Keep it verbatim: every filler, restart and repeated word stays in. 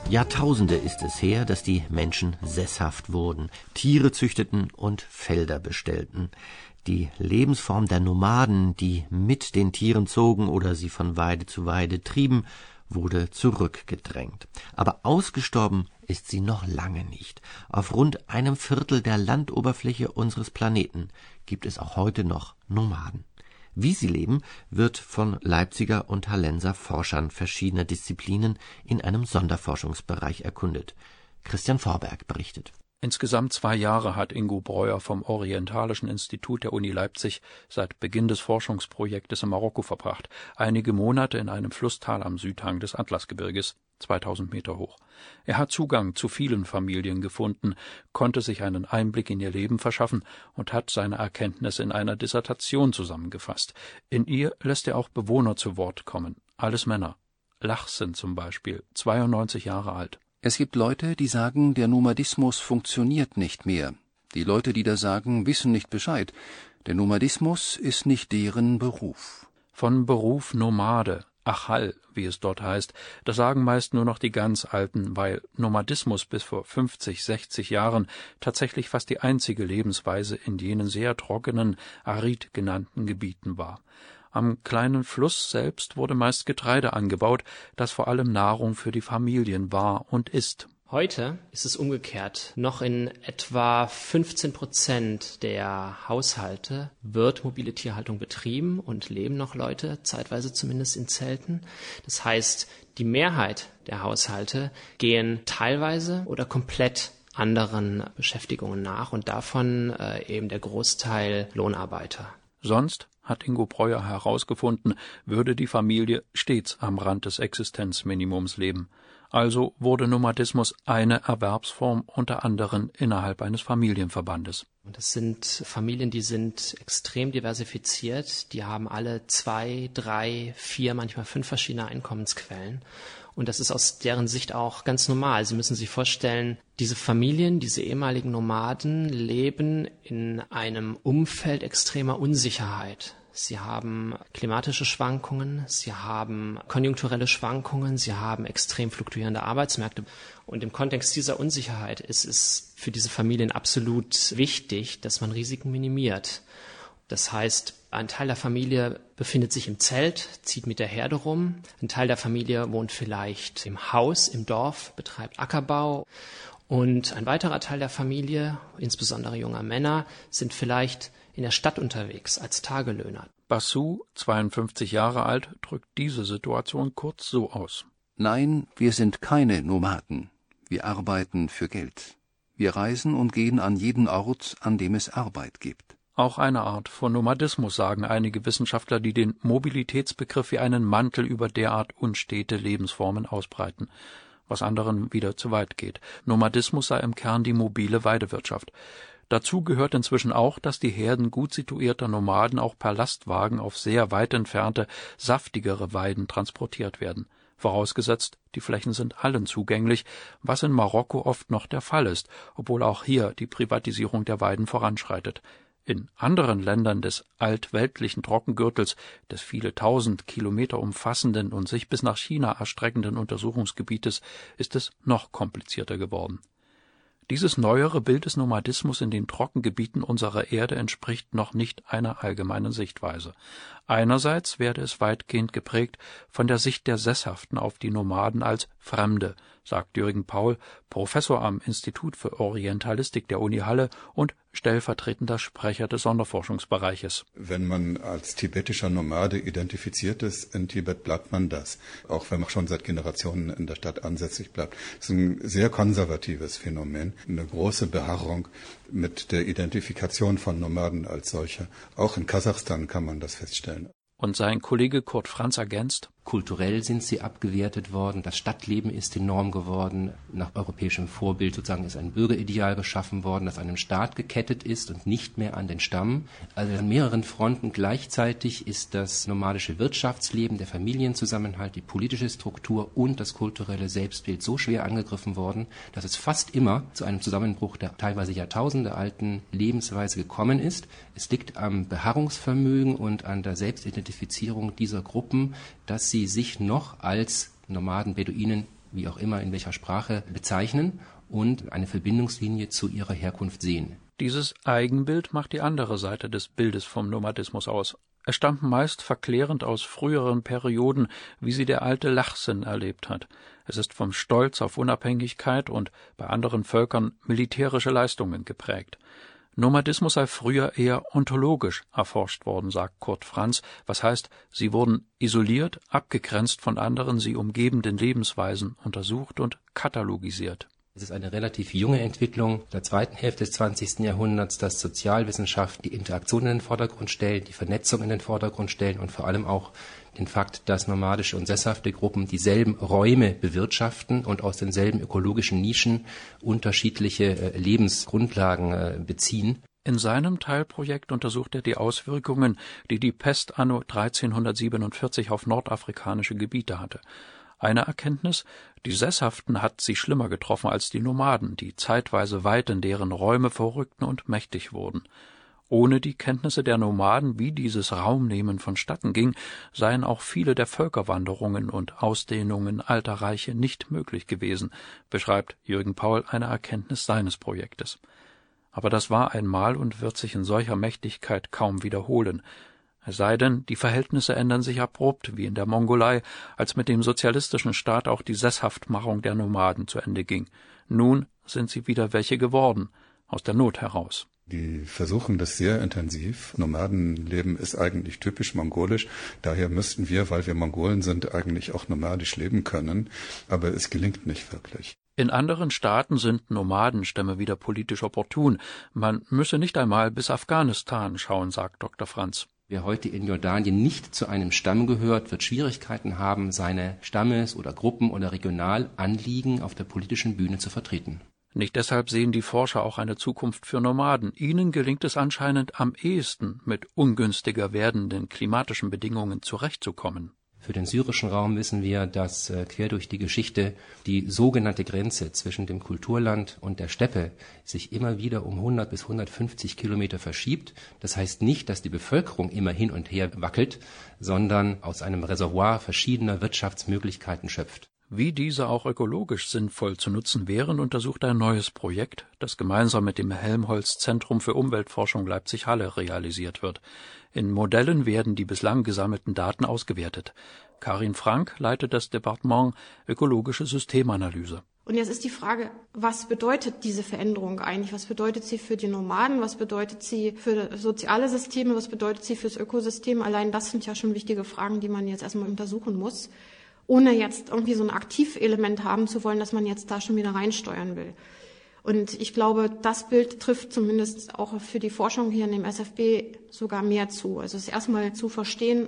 Jahrtausende ist es her, dass die Menschen sesshaft wurden, Tiere züchteten und Felder bestellten. Die Lebensform der Nomaden, die mit den Tieren zogen oder sie von Weide zu Weide trieben, wurde zurückgedrängt. Aber ausgestorben ist sie noch lange nicht. Auf rund einem Viertel der Landoberfläche unseres Planeten gibt es auch heute noch Nomaden. Wie sie leben, wird von Leipziger und Hallenser Forschern verschiedener Disziplinen in einem Sonderforschungsbereich erkundet. Christian Vorberg berichtet. Insgesamt zwei Jahre hat Ingo Breuer vom Orientalischen Institut der Uni Leipzig seit Beginn des Forschungsprojektes in Marokko verbracht. Einige Monate in einem Flusstal am Südhang des Atlasgebirges, zweitausend Meter hoch. Er hat Zugang zu vielen Familien gefunden, konnte sich einen Einblick in ihr Leben verschaffen und hat seine Erkenntnisse in einer Dissertation zusammengefasst. In ihr lässt er auch Bewohner zu Wort kommen, alles Männer. Lachsen zum Beispiel, zweiundneunzig Jahre alt. Es gibt Leute, die sagen, der Nomadismus funktioniert nicht mehr. Die Leute, die das sagen, wissen nicht Bescheid. Der Nomadismus ist nicht deren Beruf. Von Beruf Nomade, Achal, wie es dort heißt, das sagen meist nur noch die ganz Alten, weil Nomadismus bis vor fünfzig, sechzig Jahren tatsächlich fast die einzige Lebensweise in jenen sehr trockenen, arid genannten Gebieten war. Am kleinen Fluss selbst wurde meist Getreide angebaut, das vor allem Nahrung für die Familien war und ist. Heute ist es umgekehrt. Noch in etwa fünfzehn Prozent der Haushalte wird mobile Tierhaltung betrieben und leben noch Leute, zeitweise zumindest in Zelten. Das heißt, die Mehrheit der Haushalte gehen teilweise oder komplett anderen Beschäftigungen nach und davon äh, eben der Großteil Lohnarbeiter. Sonst, hat Ingo Breuer herausgefunden, würde die Familie stets am Rand des Existenzminimums leben. Also wurde Nomadismus eine Erwerbsform unter anderem innerhalb eines Familienverbandes. Und das sind Familien, die sind extrem diversifiziert. Die haben alle zwei, drei, vier, manchmal fünf verschiedene Einkommensquellen. Und das ist aus deren Sicht auch ganz normal. Sie müssen sich vorstellen, diese Familien, diese ehemaligen Nomaden leben in einem Umfeld extremer Unsicherheit. Sie haben klimatische Schwankungen, sie haben konjunkturelle Schwankungen, sie haben extrem fluktuierende Arbeitsmärkte. Und im Kontext dieser Unsicherheit ist es für diese Familien absolut wichtig, dass man Risiken minimiert. Das heißt, ein Teil der Familie befindet sich im Zelt, zieht mit der Herde rum. Ein Teil der Familie wohnt vielleicht im Haus, im Dorf, betreibt Ackerbau. Und ein weiterer Teil der Familie, insbesondere junger Männer, sind vielleicht in der Stadt unterwegs als Tagelöhner. Bassou, zweiundfünfzig Jahre alt, drückt diese Situation kurz so aus. Nein, wir sind keine Nomaden. Wir arbeiten für Geld. Wir reisen und gehen an jeden Ort, an dem es Arbeit gibt. Auch eine Art von Nomadismus, sagen einige Wissenschaftler, die den Mobilitätsbegriff wie einen Mantel über derart unstete Lebensformen ausbreiten, was anderen wieder zu weit geht. Nomadismus sei im Kern die mobile Weidewirtschaft. Dazu gehört inzwischen auch, dass die Herden gut situierter Nomaden auch per Lastwagen auf sehr weit entfernte, saftigere Weiden transportiert werden. Vorausgesetzt, die Flächen sind allen zugänglich, was in Marokko oft noch der Fall ist, obwohl auch hier die Privatisierung der Weiden voranschreitet. In anderen Ländern des altweltlichen Trockengürtels, des viele tausend Kilometer umfassenden und sich bis nach China erstreckenden Untersuchungsgebietes, ist es noch komplizierter geworden. Dieses neuere Bild des Nomadismus in den Trockengebieten unserer Erde entspricht noch nicht einer allgemeinen Sichtweise. Einerseits werde es weitgehend geprägt von der Sicht der Sesshaften auf die Nomaden als Fremde, sagt Jürgen Paul, Professor am Institut für Orientalistik der Uni Halle und stellvertretender Sprecher des Sonderforschungsbereiches. Wenn man als tibetischer Nomade identifiziert ist, in Tibet bleibt man das, auch wenn man schon seit Generationen in der Stadt ansässig bleibt. Das ist ein sehr konservatives Phänomen, eine große Beharrung mit der Identifikation von Nomaden als solcher. Auch in Kasachstan kann man das feststellen. Und sein Kollege Kurt Franz ergänzt: Kulturell sind sie abgewertet worden, das Stadtleben ist die Norm geworden, nach europäischem Vorbild sozusagen ist ein Bürgerideal geschaffen worden, das an den Staat gekettet ist und nicht mehr an den Stamm. Also an mehreren Fronten gleichzeitig ist das nomadische Wirtschaftsleben, der Familienzusammenhalt, die politische Struktur und das kulturelle Selbstbild so schwer angegriffen worden, dass es fast immer zu einem Zusammenbruch der teilweise Jahrtausende alten Lebensweise gekommen ist. Es liegt am Beharrungsvermögen und an der Selbstidentifizierung dieser Gruppen, dass sie sich noch als Nomaden, Beduinen wie auch immer in welcher Sprache, bezeichnen und eine Verbindungslinie zu ihrer Herkunft sehen. Dieses Eigenbild macht die andere Seite des Bildes vom Nomadismus aus. Es stammt meist verklärend aus früheren Perioden, wie sie der alte Lachsen erlebt hat. Es ist vom Stolz auf Unabhängigkeit und bei anderen Völkern militärische Leistungen geprägt. Nomadismus sei früher eher ontologisch erforscht worden, sagt Kurt Franz, was heißt, sie wurden isoliert, abgegrenzt von anderen sie umgebenden Lebensweisen, untersucht und katalogisiert. Es ist eine relativ junge Entwicklung der zweiten Hälfte des zwanzigsten Jahrhunderts, dass Sozialwissenschaften die Interaktion in den Vordergrund stellen, die Vernetzung in den Vordergrund stellen und vor allem auch den Fakt, dass nomadische und sesshafte Gruppen dieselben Räume bewirtschaften und aus denselben ökologischen Nischen unterschiedliche Lebensgrundlagen beziehen. In seinem Teilprojekt untersucht er die Auswirkungen, die die Pest anno dreizehnhundertsiebenundvierzig auf nordafrikanische Gebiete hatte. Eine Erkenntnis, die Sesshaften hat sie schlimmer getroffen als die Nomaden, die zeitweise weit in deren Räume vorrückten und mächtig wurden. Ohne die Kenntnisse der Nomaden, wie dieses Raumnehmen vonstatten ging, seien auch viele der Völkerwanderungen und Ausdehnungen alter Reiche nicht möglich gewesen, beschreibt Jürgen Paul eine Erkenntnis seines Projektes. Aber das war einmal und wird sich in solcher Mächtigkeit kaum wiederholen. Es sei denn, die Verhältnisse ändern sich abrupt, wie in der Mongolei, als mit dem sozialistischen Staat auch die Sesshaftmachung der Nomaden zu Ende ging. Nun sind sie wieder welche geworden, aus der Not heraus. Die versuchen das sehr intensiv. Nomadenleben ist eigentlich typisch mongolisch. Daher müssten wir, weil wir Mongolen sind, eigentlich auch nomadisch leben können. Aber es gelingt nicht wirklich. In anderen Staaten sind Nomadenstämme wieder politisch opportun. Man müsse nicht einmal bis Afghanistan schauen, sagt Doktor Franz. Wer heute in Jordanien nicht zu einem Stamm gehört, wird Schwierigkeiten haben, seine Stammes- oder Gruppen- oder Regionalanliegen auf der politischen Bühne zu vertreten. Nicht deshalb sehen die Forscher auch eine Zukunft für Nomaden. Ihnen gelingt es anscheinend am ehesten, mit ungünstiger werdenden klimatischen Bedingungen zurechtzukommen. Für den syrischen Raum wissen wir, dass äh, quer durch die Geschichte die sogenannte Grenze zwischen dem Kulturland und der Steppe sich immer wieder um hundert bis hundertfünfzig Kilometer verschiebt. Das heißt nicht, dass die Bevölkerung immer hin und her wackelt, sondern aus einem Reservoir verschiedener Wirtschaftsmöglichkeiten schöpft. Wie diese auch ökologisch sinnvoll zu nutzen wären, untersucht ein neues Projekt, das gemeinsam mit dem Helmholtz-Zentrum für Umweltforschung Leipzig-Halle realisiert wird. In Modellen werden die bislang gesammelten Daten ausgewertet. Karin Frank leitet das Departement Ökologische Systemanalyse. Und jetzt ist die Frage, was bedeutet diese Veränderung eigentlich? Was bedeutet sie für die Nomaden? Was bedeutet sie für soziale Systeme? Was bedeutet sie fürs Ökosystem? Allein das sind ja schon wichtige Fragen, die man jetzt erstmal untersuchen muss, ohne jetzt irgendwie so ein Aktivelement haben zu wollen, dass man jetzt da schon wieder reinsteuern will. Und ich glaube, das Bild trifft zumindest auch für die Forschung hier in dem S F B sogar mehr zu. Also es erstmal zu verstehen,